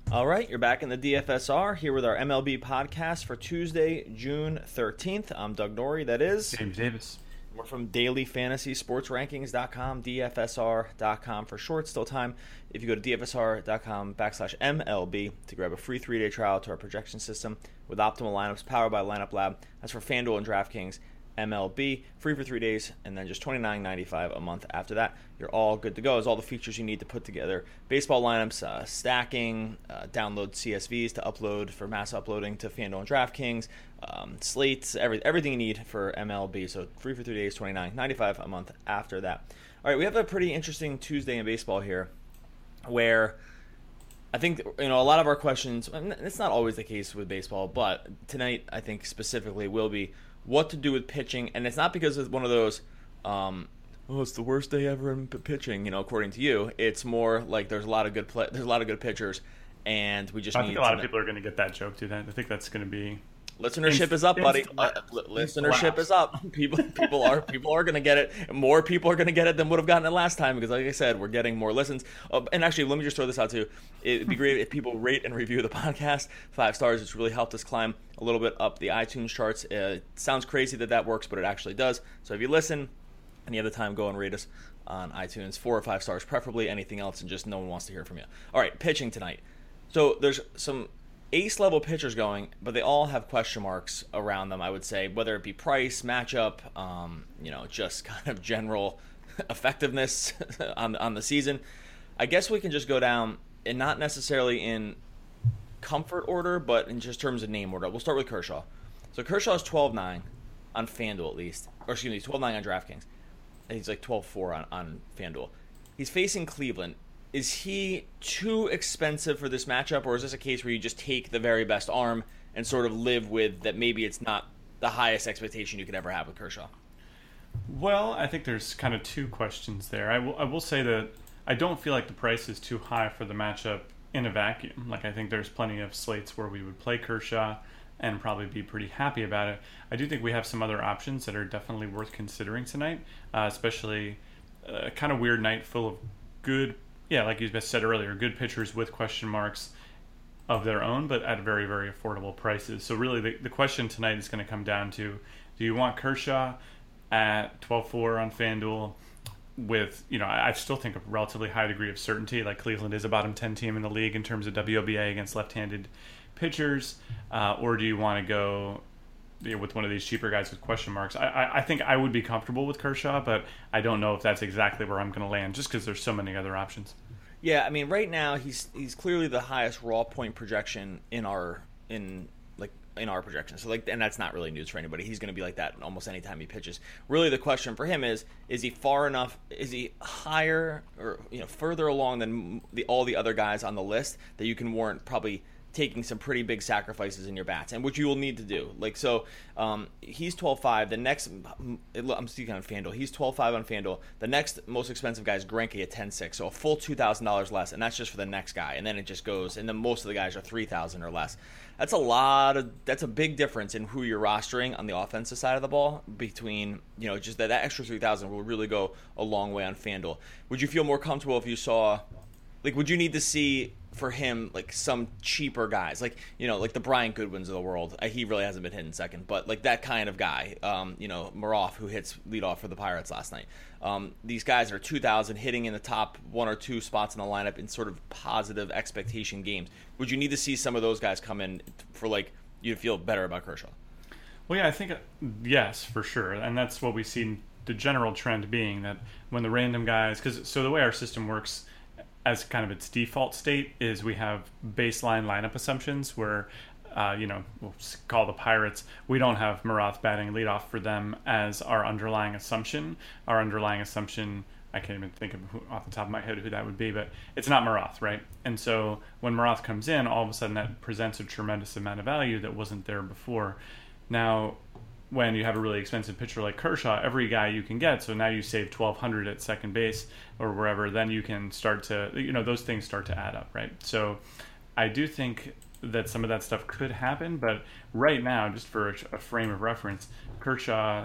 All right, you're back in the DFSR here with our MLB podcast for Tuesday, June 13th. I'm Doug Norrie, that is. James Davis. We're from dailyfantasysportsrankings.com, DFSR.com for short. Still time if you go to DFSR.com/MLB to grab a free 3-day trial to our projection system with optimal lineups powered by Lineup Lab. That's for FanDuel and DraftKings MLB, free for 3 days, and then just $29.95 a month after that. You're all good to go. There's all the features you need to put together baseball lineups, stacking, download CSVs to upload for mass uploading to FanDuel and DraftKings, slates, everything you need for MLB. So free for 3 days, $29.95 a month after that. All right, we have a pretty interesting Tuesday in baseball here where I think, a lot of our questions, and it's not always the case with baseball, but tonight I think specifically will be what to do with pitching. And it's not because it's one of those, it's the worst day ever in pitching, according to you. It's more like there's a lot of good pitchers, and we just I think a lot of people are going to get that joke too. I think that's going to be listenership is up, buddy. Listenership is up. People are going to get it. More people are going to get it than would have gotten it last time because, like I said, we're getting more listens. And actually, let me just throw this out too. It'd be great if people rate and review the podcast 5 stars. It's really helped us climb a little bit up the iTunes charts. It sounds crazy that works, but it actually does. So if you listen any other time, go and rate us on iTunes 4 or 5 stars, preferably. Anything else, and just no one wants to hear from you. All right, pitching tonight. So there's some ace level pitchers going, but they all have question marks around them, I would say, whether it be price, matchup, just kind of general effectiveness on the season. I guess we can just go down, and not necessarily in comfort order, but in just terms of name order. We'll start with Kershaw. So Kershaw is 12-9 on FanDuel at least, or excuse me, 12-9 on DraftKings. He's like 12-4 on FanDuel. He's facing Cleveland. Is he too expensive for this matchup, or is this a case where you just take the very best arm and sort of live with that maybe it's not the highest expectation you could ever have with Kershaw? Well, I think there's kind of two questions there. I will say that I don't feel like the price is too high for the matchup in a vacuum. Like, I think there's plenty of slates where we would play Kershaw and probably be pretty happy about it. I do think we have some other options that are definitely worth considering tonight, especially a kind of weird night full of good, like you said earlier, good pitchers with question marks of their own, but at very, very affordable prices. So really the question tonight is going to come down to, do you want Kershaw at 12-4 on FanDuel with, I still think a relatively high degree of certainty, like Cleveland is a bottom 10 team in the league in terms of WOBA against left-handed pitchers, or do you want to go with one of these cheaper guys with question marks? I think I would be comfortable with Kershaw, but I don't know if that's exactly where I'm going to land, just because there's so many other options. Yeah, I mean, right now he's clearly the highest raw point projection in our projection. So and that's not really news for anybody. He's going to be like that almost any time he pitches. Really, the question for him is he far enough? Is he higher or further along than all the other guys on the list that you can warrant probably taking some pretty big sacrifices in your bats, and which you will need to do. He's 12-5. The next, I'm speaking on FanDuel. He's 12-5 on FanDuel. The next most expensive guy is Greinke at 10-6, so a full $2,000 less, and that's just for the next guy. And then it just goes, and then most of the guys are $3,000 or less. That's a big difference in who you're rostering on the offensive side of the ball between, just that extra $3,000 will really go a long way on FanDuel. Would you feel more comfortable if you saw, would you need to see for him some cheaper guys, like the Brian Goodwins of the world? He really hasn't been hitting second, but that kind of guy, Maroff, who hits leadoff for the Pirates last night. These guys are 2,000 hitting in the top 1 or 2 spots in the lineup in sort of positive expectation games. Would you need to see some of those guys come in for you to feel better about Kershaw? Well, yeah, I think yes, for sure, and that's what we see. The general trend being that when the random guys, so the way our system works as kind of its default state is we have baseline lineup assumptions where, we'll call the Pirates, we don't have Maroth batting leadoff for them as our underlying assumption. Our underlying assumption, I can't even think of off the top of my head who that would be, but it's not Maroth, right? And so when Maroth comes in, all of a sudden that presents a tremendous amount of value that wasn't there before. Now, when you have a really expensive pitcher like Kershaw, every guy you can get, so now you save $1,200 at second base or wherever, then you can start to, those things start to add up, right? So I do think that some of that stuff could happen, but right now, just for a frame of reference, Kershaw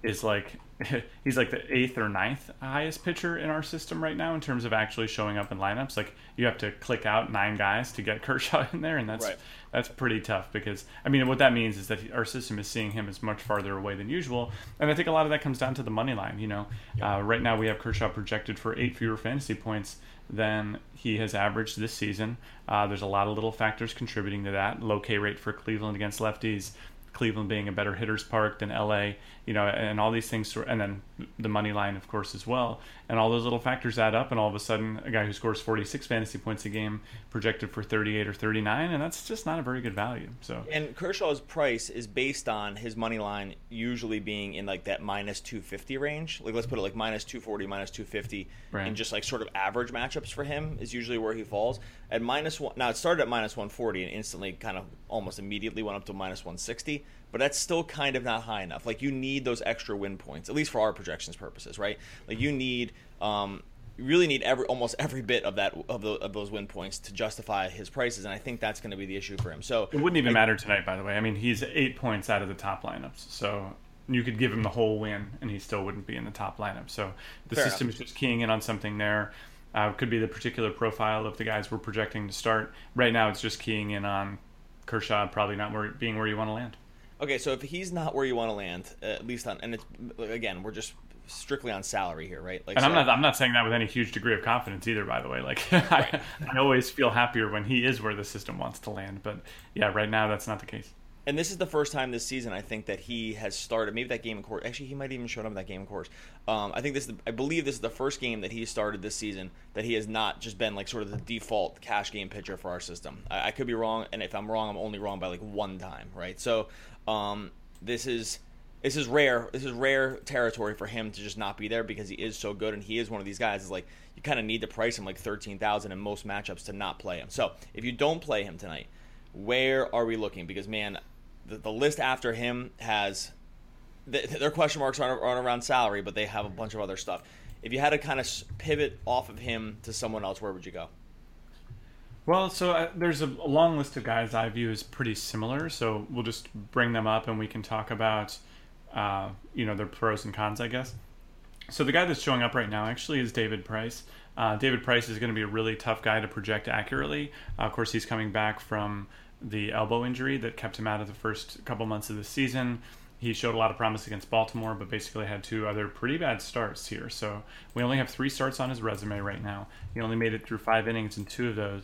is like he's like the eighth or ninth highest pitcher in our system right now in terms of actually showing up in lineups. Like you have to click out 9 guys to get Kershaw in there, and that's pretty tough because I mean what that means is that our system is seeing him as much farther away than usual, and I think a lot of that comes down to the money line. Right now we have Kershaw projected for 8 fewer fantasy points than he has averaged this season. There's a lot of little factors contributing to that. Low K rate for Cleveland against lefties. Cleveland being a better hitter's park than LA, and all these things, and then the money line, of course, as well. And all those little factors add up, and all of a sudden, a guy who scores 46 fantasy points a game projected for 38 or 39, and that's just not a very good value. So, and Kershaw's price is based on his money line usually being in like that minus 250 range. Like let's put it like minus 240, minus 250, right. And just like sort of average matchups for him is usually where he falls. At -1, now it started at minus 140 and instantly kind of almost immediately went up to minus 160. But that's still kind of not high enough. Like you need those extra win points, at least for our projections purposes, right? Like you need, you really need almost every bit of those win points to justify his prices, and I think that's going to be the issue for him. So it wouldn't even matter tonight, by the way. I mean, he's 8 points out of the top lineups, so you could give him the whole win, and he still wouldn't be in the top lineup. So the system is just keying in on something there. Could be the particular profile of the guys we're projecting to start. Right now, it's just keying in on Kershaw probably not being where you want to land. Okay, so if he's not where you want to land, at least on, and it's again, we're just strictly on salary here, right? Like, and I'm not saying that with any huge degree of confidence either. By the way, like right. I always feel happier when he is where the system wants to land, but yeah, right now that's not the case. And this is the first time this season I think that he has started. Maybe that game in Coors. Actually, he might even showed up in that game in Coors. I believe this is the first game that he started this season that he has not just been like sort of the default cash game pitcher for our system. I could be wrong, and if I'm wrong, I'm only wrong by like one time, right? So this is rare. This is rare territory for him to just not be there because he is so good, and he is one of these guys. Is like you kind of need to price him like 13,000 in most matchups to not play him. So if you don't play him tonight, where are we looking? Because man, the list after him has their question marks aren't around salary, but they have a bunch of other stuff. If you had to kind of pivot off of him to someone else, where would you go? Well, so there's a long list of guys I view as pretty similar, so we'll just bring them up and we can talk about their pros and cons, I guess. So the guy that's showing up right now actually is David Price. David Price is going to be a really tough guy to project accurately. Of course, he's coming back from the elbow injury that kept him out of the first couple months of the season. He showed a lot of promise against Baltimore, but basically had 2 other pretty bad starts here. So we only have 3 starts on his resume right now. He only made it through 5 innings in 2 of those,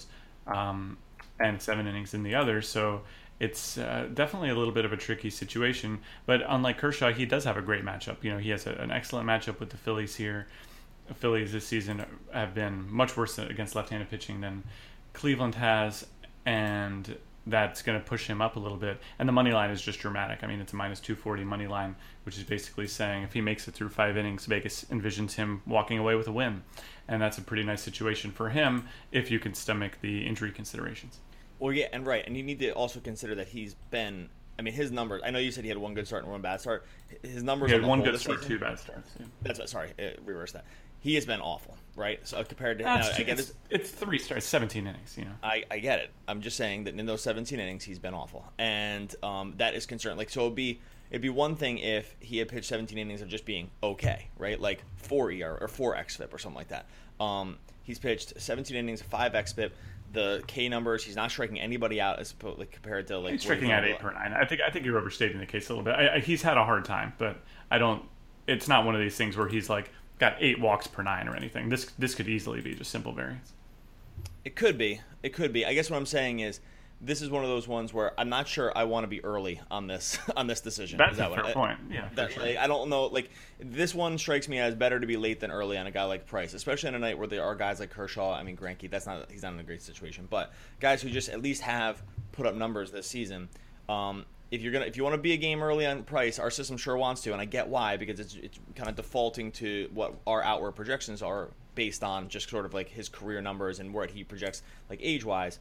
and 7 innings in the other. So it's definitely a little bit of a tricky situation. But unlike Kershaw, he does have a great matchup. He has an excellent matchup with the Phillies here. The Phillies this season have been much worse against left-handed pitching than Cleveland has, and that's going to push him up a little bit. And the money line is just dramatic. I mean, it's a minus 240 money line, which is basically saying if he makes it through 5 innings, Vegas envisions him walking away with a win. And that's a pretty nice situation for him if you can stomach the injury considerations. Well, yeah, and right. And you need to also consider that he's been, I mean, his numbers, I know you said he had 1 good start and 1 bad start. His numbers he had on the 1 whole good start, 2 bad starts. Yeah. That's what, sorry, reverse that. He has been awful, right? So compared to I get it's 3 starts, 17 innings. I get it. I'm just saying that in those 17 innings, he's been awful, and that is concerning. Like, so it'd be one thing if he had pitched 17 innings of just being okay, right? Like 4 ER or 4 xFIP or something like that. He's pitched 17 innings, 5 xFIP. The K numbers, he's not striking anybody out as compared to like. He's striking out 8 per 9. I think you're overstating the case a little bit. He's had a hard time, but I don't. It's not one of these things where he's like got 8 walks per 9 or anything. This could easily be just simple variance. It could be. I guess what I'm saying is this is one of those ones where I'm not sure I want to be early on this decision. That's a fair point. Yeah, sure. I don't know. Like this one strikes me as better to be late than early on a guy like Price, especially on a night where there are guys like Kershaw. I mean, Greinke, he's not in a great situation, but guys who just at least have put up numbers this season. If you want to be a game early on Price, our system sure wants to, and I get why, because it's kind of defaulting to what our outward projections are based on just sort of like his career numbers and what he projects like age wise.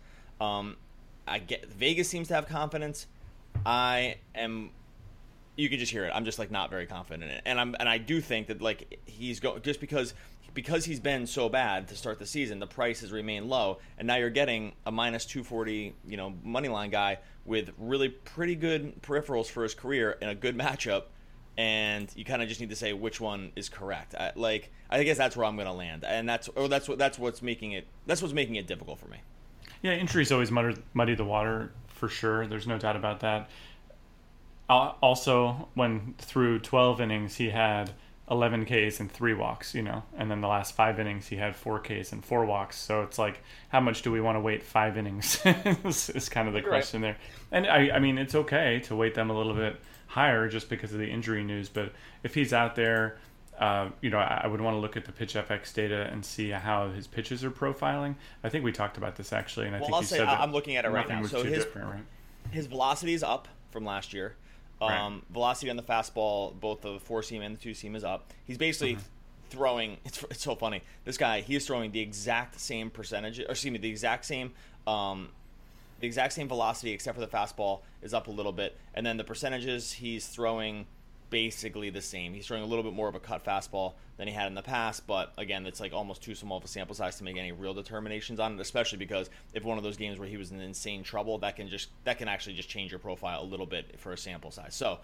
I get Vegas seems to have confidence. You can just hear it. I'm just like not very confident in it, and I do think that like he's just because he's been so bad to start the season, the price has remained low, and now you're getting a minus 240 money line guy with really pretty good peripherals for his career in a good matchup. and you kind of just need to say which one is correct. I guess that's where I'm going to land, and that's what's making it difficult for me. Yeah, injuries always muddy the water for sure. There's no doubt about that. Also, when through 12 innings, he had 11 Ks and 3 walks, and then the last 5 innings, he had 4 Ks and 4 walks. So it's like, how much do we want to wait 5 innings is kind of the question there. And I mean, it's okay to weight them a little bit higher just because of the injury news. But if he's out there, I would want to look at the pitch FX data and see how his pitches are profiling. I think we talked about this actually, and I think I'll you say said that I'm looking at it right now. So his velocity is up from last year. Right. Velocity on the fastball, both the 4-seam and the 2-seam, is up. He's basically throwing. It's so funny. This guy, he is throwing the exact same percentage, or excuse me, the exact same velocity, except for the fastball is up a little bit, and then the percentages he's throwing basically the same. He's throwing a little bit more of a cut fastball than he had in the past, but again, it's like almost too small of a sample size to make any real determinations on it, especially because if one of those games where he was in insane trouble, that can actually just change your profile a little bit for a sample size. So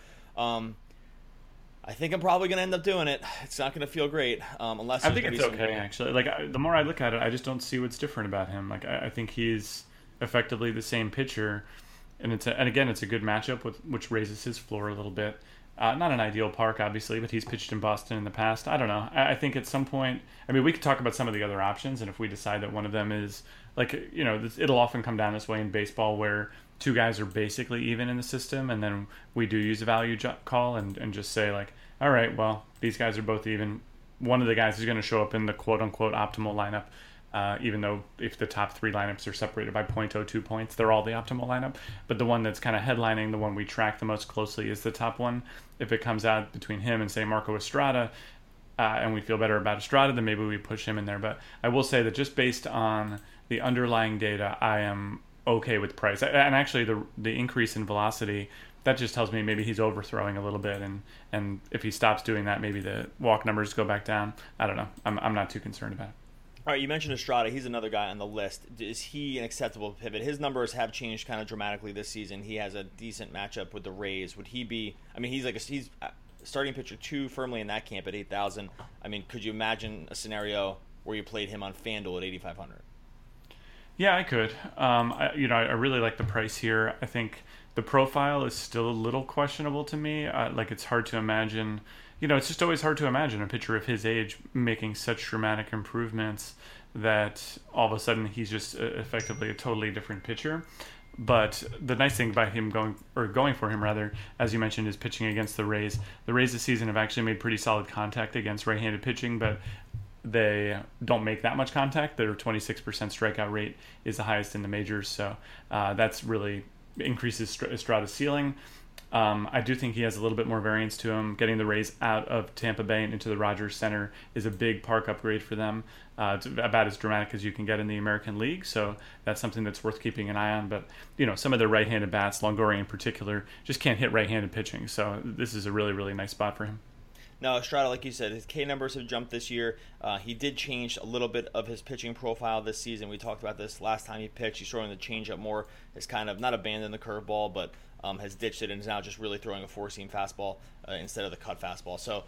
I think I'm probably going to end up doing it. It's not going to feel great unless I think it's okay actually. Like the more I look at it, I just don't see what's different about him. Like I think he's effectively the same pitcher, and again it's a good matchup which raises his floor a little bit. Not an ideal park, obviously, but he's pitched in Boston in the past. I don't know. I think at some point, I mean, we could talk about some of the other options, and if we decide that one of them is, it'll often come down this way in baseball where two guys are basically even in the system, and then we do use a value call and just say, like, all right, well, these guys are both even. One of the guys is going to show up in the quote-unquote optimal lineup. Even though if the top 3 lineups are separated by 0.02 points, they're all the optimal lineup. But the one that's kind of headlining, the one we track the most closely, is the top one. If it comes out between him and, say, Marco Estrada, and we feel better about Estrada, then maybe we push him in there. But I will say that just based on the underlying data, I am okay with Price. And actually, the increase in velocity, that just tells me maybe he's overthrowing a little bit. And if he stops doing that, maybe the walk numbers go back down. I don't know. I'm not too concerned about it. All right, you mentioned Estrada. He's another guy on the list. Is he an acceptable pivot? His numbers have changed kind of dramatically this season. He has a decent matchup with the Rays. Would he be? I mean, he's starting pitcher 2 firmly in that camp at 8,000. I mean, could you imagine a scenario where you played him on FanDuel at 8,500? Yeah, I could. I really like the price here. I think the profile is still a little questionable to me. It's hard to imagine. It's just always hard to imagine a pitcher of his age making such dramatic improvements that all of a sudden he's just effectively a totally different pitcher. But the nice thing about him going for him, rather, as you mentioned, is pitching against the Rays. The Rays this season have actually made pretty solid contact against right-handed pitching, but they don't make that much contact. Their 26% strikeout rate is the highest in the majors, so that's really increases Estrada's ceiling. I do think he has a little bit more variance to him. Getting the Rays out of Tampa Bay and into the Rogers Center is a big park upgrade for them. It's about as dramatic as you can get in the American League, so that's something that's worth keeping an eye on. But, some of the right-handed bats, Longoria in particular, just can't hit right-handed pitching, so this is a really, really nice spot for him. No, Estrada, like you said, his K numbers have jumped this year. He did change a little bit of his pitching profile this season. We talked about this last time he pitched. He's throwing the changeup more. Has kind of not abandoned the curveball, but has ditched it and is now just really throwing a 4-seam fastball instead of the cut fastball. So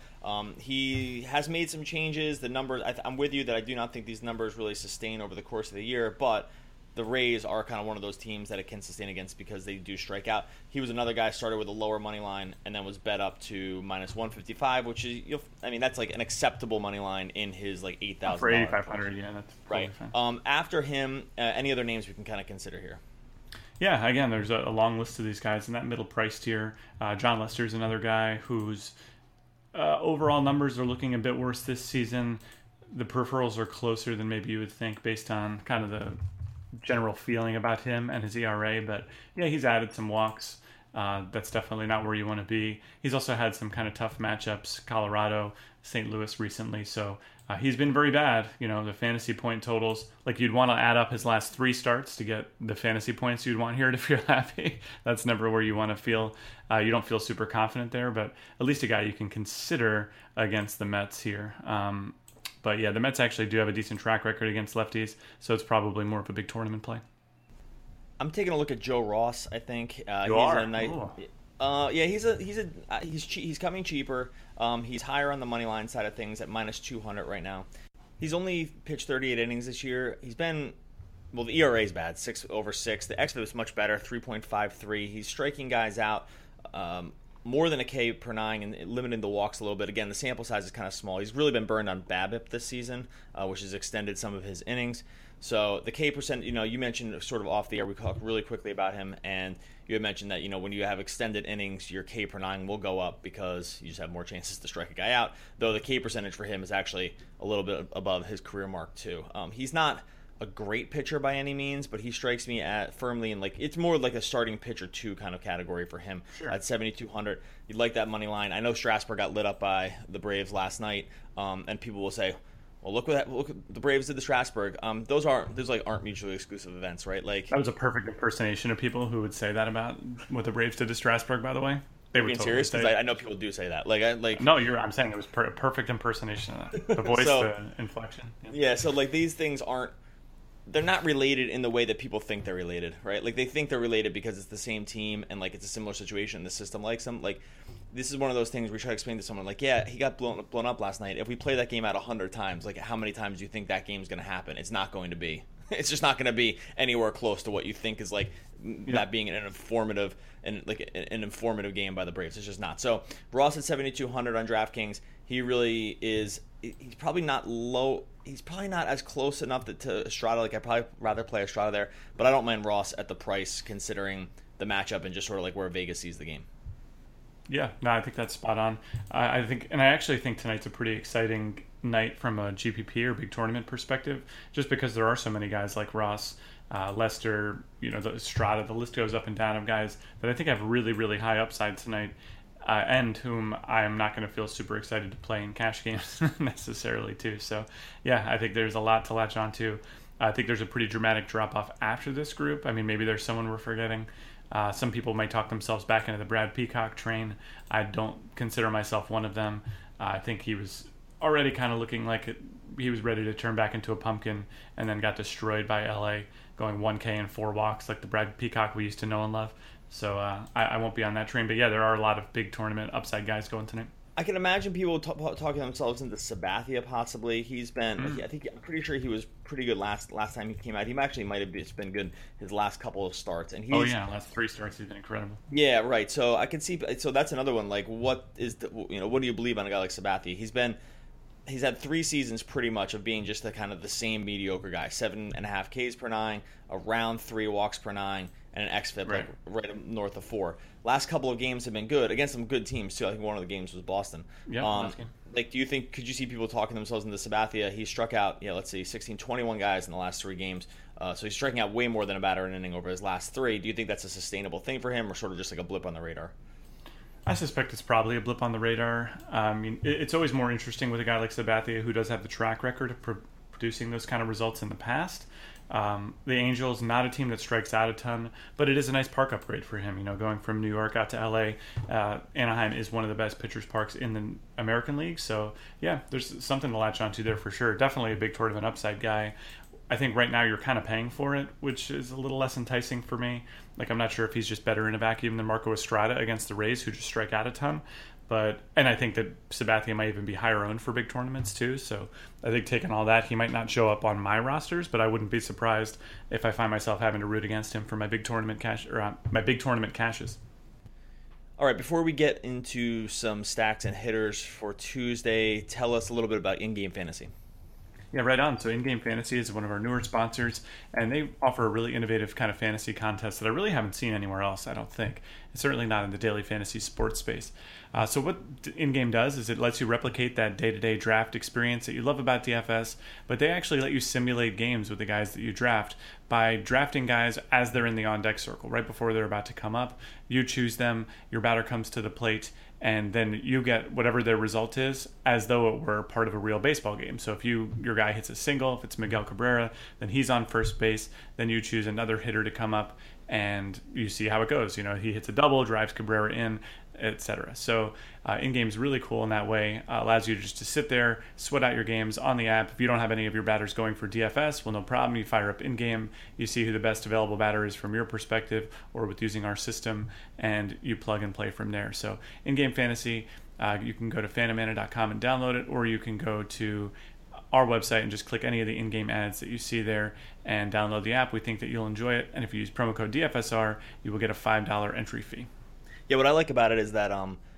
he has made some changes. The numbers, I'm with you that I do not think these numbers really sustain over the course of the year, but the Rays are kind of one of those teams that it can sustain against because they do strike out. He was another guy started with a lower money line and then was bet up to minus 155, which is, that's like an acceptable money line in his like $8,000 for 8,500. Yeah, that's right. After him, any other names we can kind of consider here? Yeah, again, there's a long list of these guys in that middle price tier. John Lester's another guy whose overall numbers are looking a bit worse this season. The peripherals are closer than maybe you would think based on kind of the general feeling about him and his ERA, but yeah, he's added some walks. That's definitely not where you want to be. He's also had some kind of tough matchups, Colorado, St. Louis recently, so he's been very bad. The fantasy point totals, like you'd want to add up his last 3 starts to get the fantasy points you'd want here to feel happy. That's never where you want to feel. You don't feel super confident there, but at least a guy you can consider against the Mets here. But yeah, the Mets actually do have a decent track record against lefties, so it's probably more of a big tournament play. I'm taking a look at Joe Ross, I think. You are? Yeah, he's coming cheaper. He's higher on the money line side of things at -200 right now. He's only pitched 38 innings this year. He's been well. The ERA is bad, 6/6. The xFIP is much better, 3.53. He's striking guys out more than a K per nine and limiting the walks a little bit. Again, the sample size is kind of small. He's really been burned on BABIP this season, which has extended some of his innings. So the K percent, you mentioned sort of off the air, we talked really quickly about him, and you had mentioned that, when you have extended innings, your K per nine will go up because you just have more chances to strike a guy out, though the K percentage for him is actually a little bit above his career mark too. He's not a great pitcher by any means, but he strikes me at firmly in it's more like a starting pitcher 2 kind of category for him. Sure. At 7,200. You'd like that money line. I know Strasburg got lit up by the Braves last night, and people will say, well, look what the Braves did to Strasburg. Those aren't mutually exclusive events, right? That was a perfect impersonation of people who would say that about what the Braves did to Strasburg, by the way. They were being totally serious, because I know people do say that. No, I'm saying it was a perfect impersonation of that. The voice, the inflection. Yeah, so these things they're not related in the way that people think they're related, right? They think they're related because it's the same team and it's a similar situation. The system likes them. This is one of those things we try to explain to someone yeah, he got blown up last night. If we play that game out 100 times, how many times do you think that game's going to happen? It's not going to be. It's just not going to be anywhere close to what you think is that being an informative an informative game by the Braves. It's just not. So Ross at 7,200 on DraftKings. He really is. He's probably not low. He's probably not as close enough to Estrada. I'd probably rather play Estrada there, but I don't mind Ross at the price considering the matchup and just sort of where Vegas sees the game. Yeah, no, I think that's spot on. I actually think tonight's a pretty exciting night from a GPP or big tournament perspective, just because there are so many guys like Ross, Lester, the Estrada. The list goes up and down of guys that I think have really, really high upside tonight. And whom I'm not going to feel super excited to play in cash games necessarily too. So, yeah, I think there's a lot to latch on to. I think there's a pretty dramatic drop-off after this group. I mean, maybe there's someone we're forgetting. Some people might talk themselves back into the Brad Peacock train. I don't consider myself one of them. I think he was already kind of looking like he was ready to turn back into a pumpkin and then got destroyed by LA, going 1K and 4 walks like the Brad Peacock we used to know and love. So I won't be on that train. But yeah, there are a lot of big tournament upside guys going tonight. I can imagine people talking themselves into Sabathia possibly. He's been, I'm pretty sure he was pretty good last time he came out. He actually might have been good his last couple of starts. And last 3 starts he's been incredible. Yeah, right. So I can see. So that's another one. What do you believe on a guy like Sabathia? He's had 3 seasons pretty much of being just the same mediocre guy. 7.5 Ks per 9, around 3 walks per 9. And an xFIP right north of 4. Last couple of games have been good against some good teams too. I think one of the games was Boston. Yeah. Do you think could you see people talking themselves into Sabathia? He struck out 21 guys in the last 3 games. So he's striking out way more than a batter an inning over his last 3. Do you think that's a sustainable thing for him, or sort of just a blip on the radar? I suspect it's probably a blip on the radar. I mean, it's always more interesting with a guy like Sabathia who does have the track record of producing those kind of results in the past. The Angels, not a team that strikes out a ton, but it is a nice park upgrade for him. Going from New York out to LA, Anaheim is one of the best pitchers' parks in the American League. So yeah, there's something to latch onto there for sure. Definitely a big tournament upside guy. I think right now you're kind of paying for it, which is a little less enticing for me. I'm not sure if he's just better in a vacuum than Marco Estrada against the Rays, who just strike out a ton. And I think that Sabathia might even be higher owned for big tournaments too. So I think taking all that, he might not show up on my rosters, but I wouldn't be surprised if I find myself having to root against him for my big tournament cashes. All right, before we get into some stacks and hitters for Tuesday, tell us a little bit about in-game fantasy. Yeah, right on. So In-Game Fantasy is one of our newer sponsors, and they offer a really innovative kind of fantasy contest that I really haven't seen anywhere else, I don't think. It's certainly not in the daily fantasy sports space. So what In-Game does is it lets you replicate that day-to-day draft experience that you love about DFS, but they actually let you simulate games with the guys that you draft by drafting guys as they're in the on-deck circle. Right before they're about to come up, you choose them, your batter comes to the plate, and then you get whatever their result is as though it were part of a real baseball game. So if your guy hits a single, if it's Miguel Cabrera, then he's on first base. Then you choose another hitter to come up, and you see how it goes. He hits a double, drives Cabrera in. etc. So in-game is really cool in that way. Allows you just to sit there, sweat out your games on the app. If you don't have any of your batters going for DFS, well, no problem. You fire up in-game, you see who the best available batter is from your perspective, or with using our system, and you plug and play from there. So in-game fantasy, you can go to phantommana.com and download it, or you can go to our website and just click any of the in-game ads that you see there and download the app. We think that you'll enjoy it, and if you use promo code DFSR, you will get a $5 entry fee. Yeah, what I like about it is that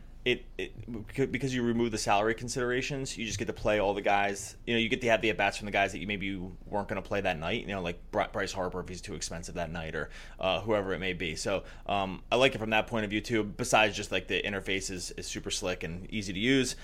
because you remove the salary considerations, you just get to play all the guys. You get to have the at-bats from the guys that you weren't going to play that night. Like Bryce Harper if he's too expensive that night, or whoever it may be. So I like it from that point of view too. Besides just like the interface is super slick and easy to use.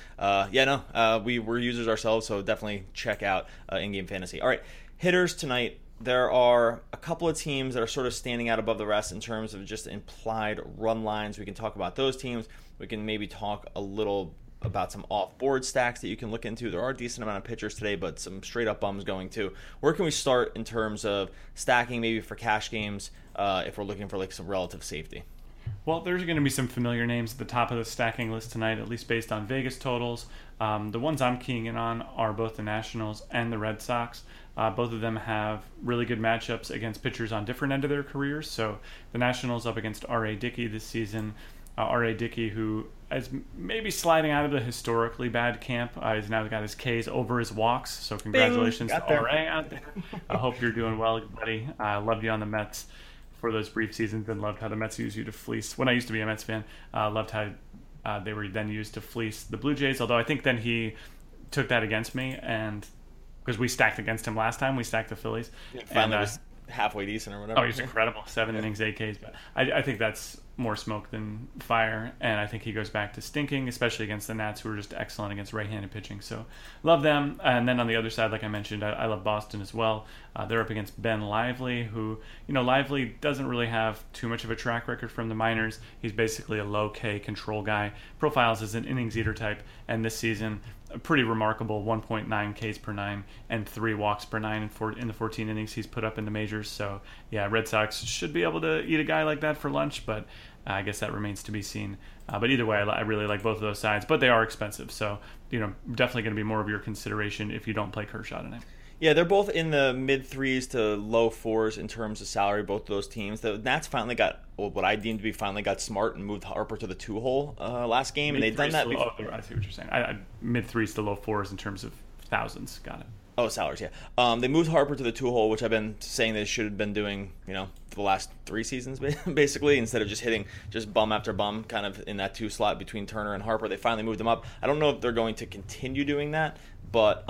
We're users ourselves, so definitely check out in-game fantasy. All right, hitters tonight. There are a couple of teams that are sort of standing out above the rest in terms of just implied run lines. We can talk about those teams. We can maybe talk a little about some off-board stacks that you can look into. There are a decent amount of pitchers today, but some straight-up bums going too. Where can we start in terms of stacking maybe for cash games if we're looking for like some relative safety? Well, there's going to be some familiar names at the top of the stacking list tonight, at least based on Vegas totals. The ones I'm keying in on are both the Nationals and the Red Sox. Both of them have really good matchups against pitchers on different end of their careers. So the Nationals up against R.A. Dickey this season. R.A. Dickey, who is maybe sliding out of the historically bad camp. He's now got his Ks over his walks. So congratulations to R.A. out there. I hope you're doing well, buddy. I loved you on the Mets for those brief seasons and loved how the Mets used you to fleece. When I used to be a Mets fan, loved how they were then used to fleece the Blue Jays. Although I think then he took that against me, and because we stacked against him last time, we stacked the Phillies. Yeah, finally was halfway decent or whatever. Oh, he's incredible. 7 innings, 8 Ks. But I think that's more smoke than fire, and I think he goes back to stinking, especially against the Nats, who are just excellent against right-handed pitching. So love them. And then on the other side, like I mentioned, I love Boston as well. They're up against Ben Lively, who, Lively doesn't really have too much of a track record from the minors. He's basically a low K control guy. Profiles as an innings eater type, and this season, a pretty remarkable 1.9 Ks per 9 and 3 walks per 9 in the 14 innings he's put up in the majors. So, yeah, Red Sox should be able to eat a guy like that for lunch, but I guess that remains to be seen. But either way, I really like both of those sides, but they are expensive. So, definitely going to be more of your consideration if you don't play Kershaw tonight. Yeah, they're both in the mid-3s to low-4s in terms of salary, both of those teams. The Nats finally got, what I deem to be finally got smart and moved Harper to the 2-hole last game, and they've done that before. I see what you're saying. Mid-3s to low-4s in terms of thousands. Got it. Oh, salaries, yeah. They moved Harper to the 2-hole, which I've been saying they should have been doing, for the last 3 seasons, basically, instead of just hitting just bum after bum kind of in that 2 slot between Turner and Harper. They finally moved him up. I don't know if they're going to continue doing that, but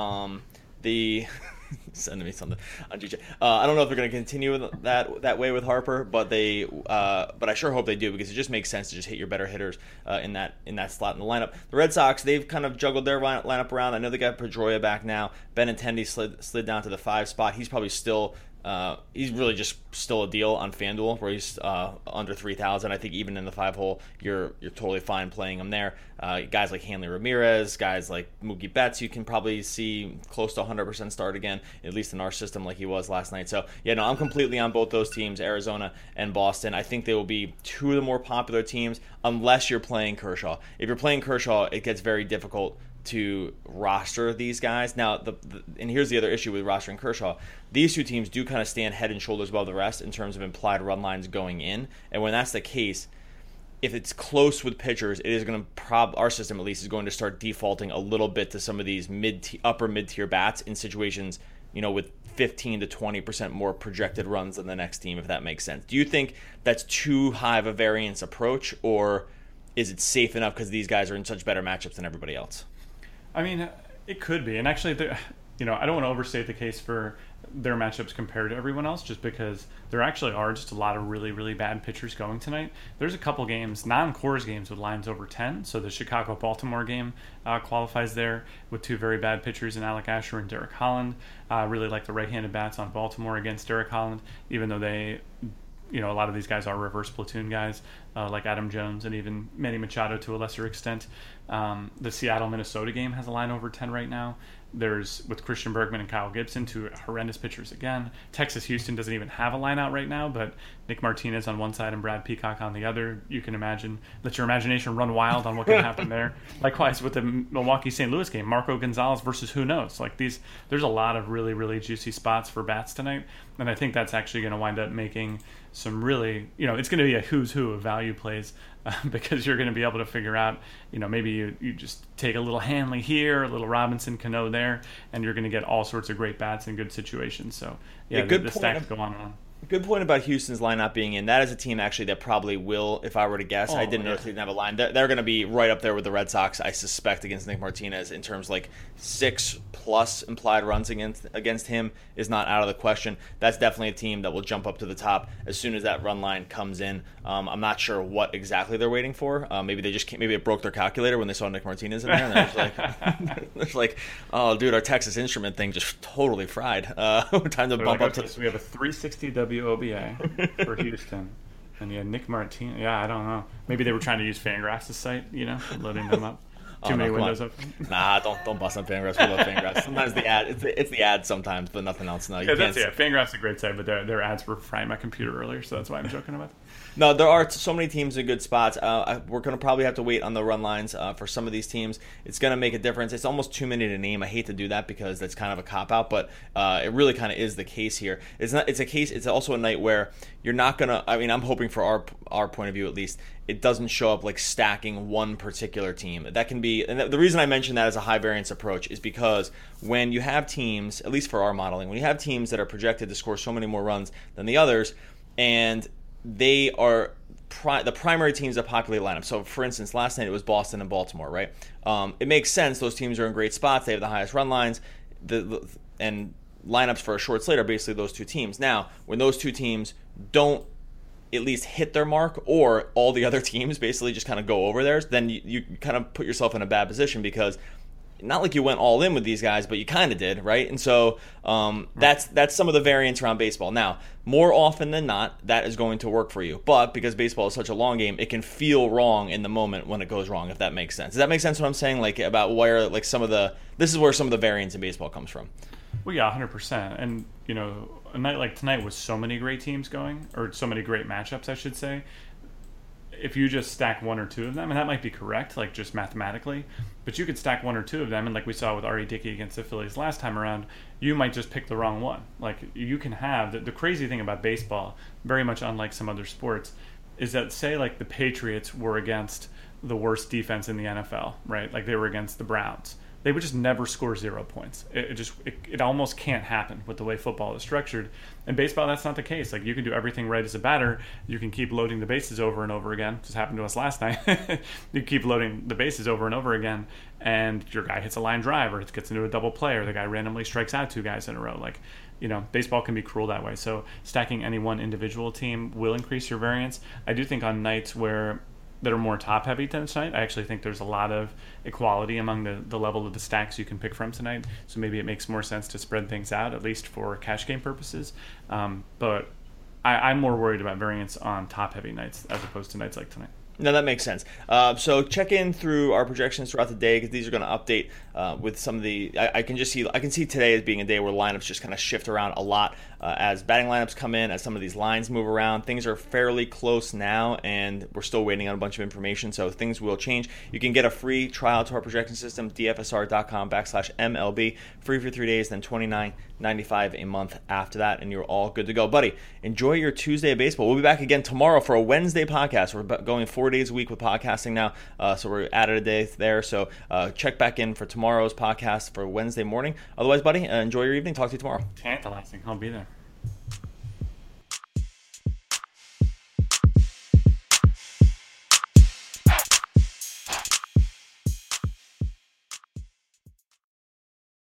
sending me something on GJ. I don't know if they're going to continue that way with Harper, but I sure hope they do, because it just makes sense to just hit your better hitters in that slot in the lineup. The Red Sox, they've kind of juggled their lineup around. I know they got Pedroia back now. Benintendi slid down to the 5 spot. He's probably still. He's really just still a deal on FanDuel, where he's under 3,000. I think even in the 5-hole, you're totally fine playing him there. Guys like Hanley Ramirez, guys like Mookie Betts, you can probably see close to 100% start again, at least in our system, like he was last night. So yeah, no, I'm completely on both those teams, Arizona and Boston. I think they will be 2 of the more popular teams, unless you're playing Kershaw. If you're playing Kershaw, it gets very difficult to roster these guys. Now, and here's the other issue with rostering Kershaw. These 2 teams do kind of stand head and shoulders above the rest in terms of implied run lines going in. And when that's the case, if it's close with pitchers, it is going to our system at least is going to start defaulting a little bit to some of these upper mid-tier bats in situations, with 15 to 20% more projected runs than the next team, if that makes sense. Do you think that's too high of a variance approach, or is it safe enough because these guys are in such better matchups than everybody else? I mean, it could be. And actually, I don't want to overstate the case for their matchups compared to everyone else, just because there actually are just a lot of really, really bad pitchers going tonight. There's a couple games, non-Coors games, with lines over 10. So the Chicago-Baltimore game qualifies there with 2 very bad pitchers in Alec Asher and Derek Holland. I really like the right-handed bats on Baltimore against Derek Holland, even though they... a lot of these guys are reverse platoon guys. like Adam Jones and even Manny Machado to a lesser extent. The Seattle-Minnesota game has a line over 10 right now. There's, with Christian Bergman and Kyle Gibson, two horrendous pitchers again. Texas-Houston doesn't even have a line out right now, but Nick Martinez on one side and Brad Peacock on the other. You can imagine, let your imagination run wild on what can happen there. Likewise with the Milwaukee-St. Louis game, Marco Gonzalez versus who knows. There's a lot of really, really juicy spots for bats tonight, and I think that's actually going to wind up making some really, it's going to be a who's who of value plays because you're going to be able to figure out, maybe you just take a little Hanley here, a little Robinson Cano there, and you're going to get all sorts of great bats in good situations. So, the stacks go on and on. Good point about Houston's line not being in. That is a team actually that probably will, if I were to guess. I didn't know if they didn't have a line. They're going to be right up there with the Red Sox, I suspect, against Nick Martinez in terms 6+ implied runs against him is not out of the question. That's definitely a team that will jump up to the top as soon as that run line comes in. I'm not sure what exactly they're waiting for. Maybe it broke their calculator when they saw Nick Martinez in there. And they're like, oh, dude, our Texas Instrument thing just totally fried. Time to bump up to this. We have a 360 WOBA for Houston. And Nick Martinez. Yeah, I don't know. Maybe they were trying to use Fangraphs' site, loading them up. Too many windows open. Nah, don't bust on Fangraphs. We love Fangraphs. Sometimes the ad, it's the ad sometimes, but nothing else. No, Fangraphs is a great site, but their ads were frying my computer earlier, so that's why I'm joking about it. No, there are so many teams in good spots. We're going to probably have to wait on the run lines for some of these teams. It's going to make a difference. It's almost too many to name. I hate to do that because that's kind of a cop-out, but it really kind of is the case here. It's a case. It's also a night where you're not going to – I'm hoping for our point of view at least, it doesn't show up like stacking one particular team. That can be – and the reason I mention that as a high-variance approach is because when you have teams, at least for our modeling, when you have teams that are projected to score so many more runs than the others and – they are the primary teams that populate lineups. So, for instance, last night it was Boston and Baltimore, right? It makes sense. Those teams are in great spots. They have the highest run lines. And lineups for a short slate are basically those two teams. Now, when those two teams don't at least hit their mark or all the other teams basically just kind of go over theirs, then you kind of put yourself in a bad position because not like you went all in with these guys, but you kind of did, right? And so that's some of the variance around baseball. Now, more often than not, that is going to work for you. But because baseball is such a long game, it can feel wrong in the moment when it goes wrong, if that makes sense. Does that make sense what I'm saying? About where this is where some of the variance in baseball comes from. Well, yeah, 100%. And, a night like tonight with so many great teams going, or so many great matchups, I should say, if you just stack one or two of them, and that might be correct, just mathematically, but you could stack one or two of them, and like we saw with R.A. Dickey against the Phillies last time around, you might just pick the wrong one. You can have, the crazy thing about baseball, very much unlike some other sports, is that say the Patriots were against the worst defense in the NFL, right? They were against the Browns. They would just never score 0 points. It almost can't happen with the way football is structured. In baseball, that's not the case. You can do everything right as a batter. You can keep loading the bases over and over again. Just happened to us last night. You keep loading the bases over and over again, and your guy hits a line drive or it gets into a double play or the guy randomly strikes out two guys in a row. Baseball can be cruel that way. So stacking any one individual team will increase your variance. I do think on nights that are more top-heavy tonight, I actually think there's a lot of equality among the level of the stacks you can pick from tonight. So maybe it makes more sense to spread things out, at least for cash game purposes. But I'm more worried about variance on top-heavy nights as opposed to nights like tonight. No, that makes sense. So check in through our projections throughout the day because these are going to update with some of the. I can see today as being a day where lineups just kind of shift around a lot as batting lineups come in, as some of these lines move around. Things are fairly close now, and we're still waiting on a bunch of information, so things will change. You can get a free trial to our projection system, dfsr.com/MLB, free for 3 days, then $29.95 a month after that, and you're all good to go. Buddy, enjoy your Tuesday of baseball. We'll be back again tomorrow for a Wednesday podcast. We're going 4 days a week with podcasting now, so we're added a day there. So check back in for tomorrow's podcast for Wednesday morning. Otherwise, buddy, enjoy your evening. Talk to you tomorrow. Tantalizing. I'll be there.